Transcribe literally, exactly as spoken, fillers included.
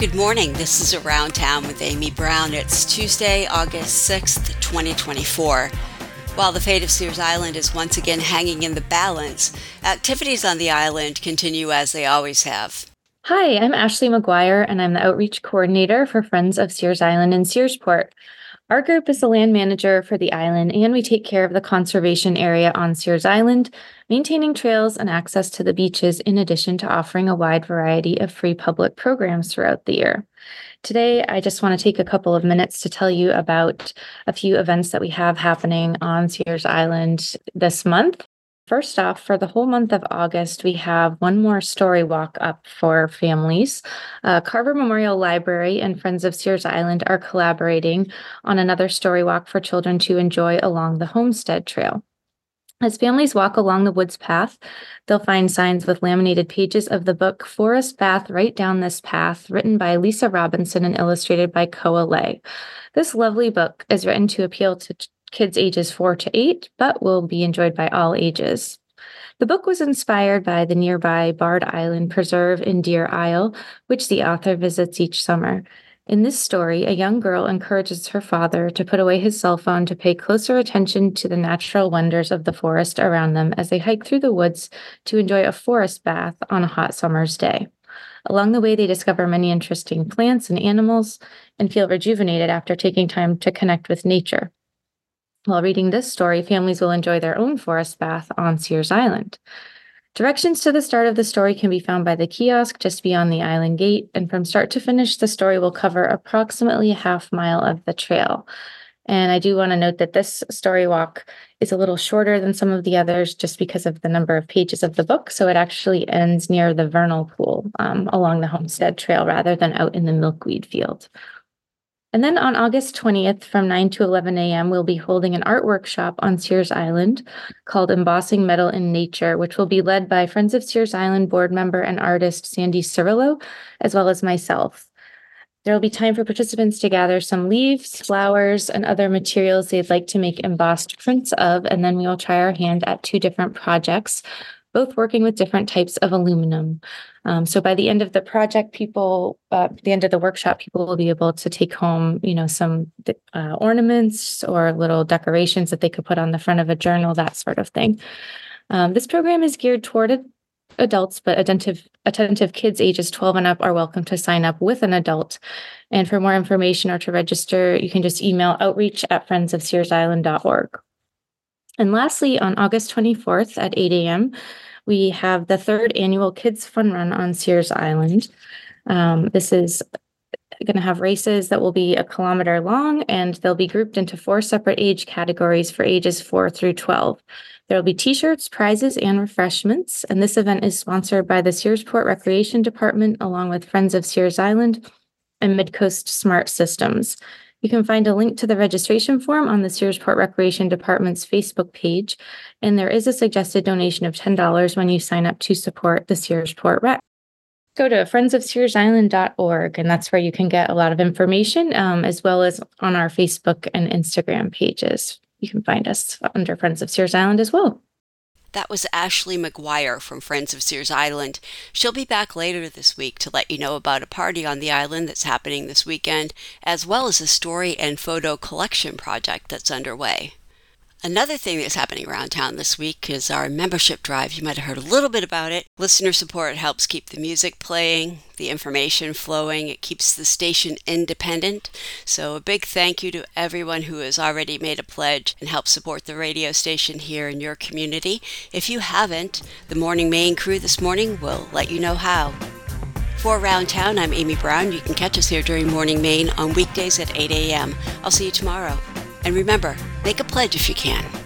Good morning. This is Around Town with Amy Brown. It's Tuesday, August sixth, twenty twenty-four. While the fate of Sears Island is once again hanging in the balance, activities on the island continue as they always have. Hi, I'm Ashley McGuire, and I'm the Outreach Coordinator for Friends of Sears Island in Searsport. Our group is the land manager for the island, and we take care of the conservation area on Sears Island, maintaining trails and access to the beaches, in addition to offering a wide variety of free public programs throughout the year. Today, I just want to take a couple of minutes to tell you about a few events that we have happening on Sears Island this month. First off, for the whole month of August, we have one more story walk up for families. Uh, Carver Memorial Library and Friends of Sears Island are collaborating on another story walk for children to enjoy along the Homestead Trail. As families walk along the woods path, they'll find signs with laminated pages of the book Forest Bath Right Down This Path, written by Lisa Robinson and illustrated by Koa Lay. This lovely book is written to appeal to kids ages four to eight, but will be enjoyed by all ages. The book was inspired by the nearby Bard Island Preserve in Deer Isle, which the author visits each summer. In this story, a young girl encourages her father to put away his cell phone to pay closer attention to the natural wonders of the forest around them as they hike through the woods to enjoy a forest bath on a hot summer's day. Along the way, they discover many interesting plants and animals and feel rejuvenated after taking time to connect with nature. While reading this story, families will enjoy their own forest bath on Sears Island. Directions to the start of the story can be found by the kiosk just beyond the island gate, and from start to finish, the story will cover approximately a half mile of the trail. And I do want to note that this story walk is a little shorter than some of the others just because of the number of pages of the book, so it actually ends near the vernal pool um, along the Homestead Trail rather than out in the milkweed field. And then on August twentieth from nine to eleven a.m., we'll be holding an art workshop on Sears Island called Embossing Metal in Nature, which will be led by Friends of Sears Island board member and artist Sandy Cirillo, as well as myself. There will be time for participants to gather some leaves, flowers, and other materials they'd like to make embossed prints of, and then we will try our hand at two different projects, both working with different types of aluminum. Um, so by the end of the project, people, uh, the end of the workshop, people will be able to take home, you know, some uh, ornaments or little decorations that they could put on the front of a journal, that sort of thing. Um, this program is geared toward adults, but attentive, attentive kids ages twelve and up are welcome to sign up with an adult. And for more information or to register, you can just email outreach at friends of sears island dot org. And lastly, on August twenty-fourth at eight a.m., we have the third annual Kids Fun Run on Sears Island. Um, this is going to have races that will be a kilometer long, and they'll be grouped into four separate age categories for ages four through twelve. There will be t-shirts, prizes, and refreshments, and this event is sponsored by the Searsport Recreation Department, along with Friends of Sears Island and Midcoast Smart Systems. You can find a link to the registration form on the Searsport Recreation Department's Facebook page, and there is a suggested donation of ten dollars when you sign up to support the Searsport Rec. Go to friends of sears island dot org, and that's where you can get a lot of information, um, as well as on our Facebook and Instagram pages. You can find us under Friends of Sears Island as well. That was Ashley McGuire from Friends of Sears Island. She'll be back later this week to let you know about a party on the island that's happening this weekend, as well as a story and photo collection project that's underway. Another thing that's happening around town this week is our membership drive. You might have heard a little bit about it. Listener support helps keep the music playing, the information flowing. It keeps the station independent. So a big thank you to everyone who has already made a pledge and helped support the radio station here in your community. If you haven't, the Morning Maine crew this morning will let you know how. For Around Town, I'm Amy Brown. You can catch us here during Morning Maine on weekdays at eight a.m. I'll see you tomorrow. And remember, make a pledge if you can.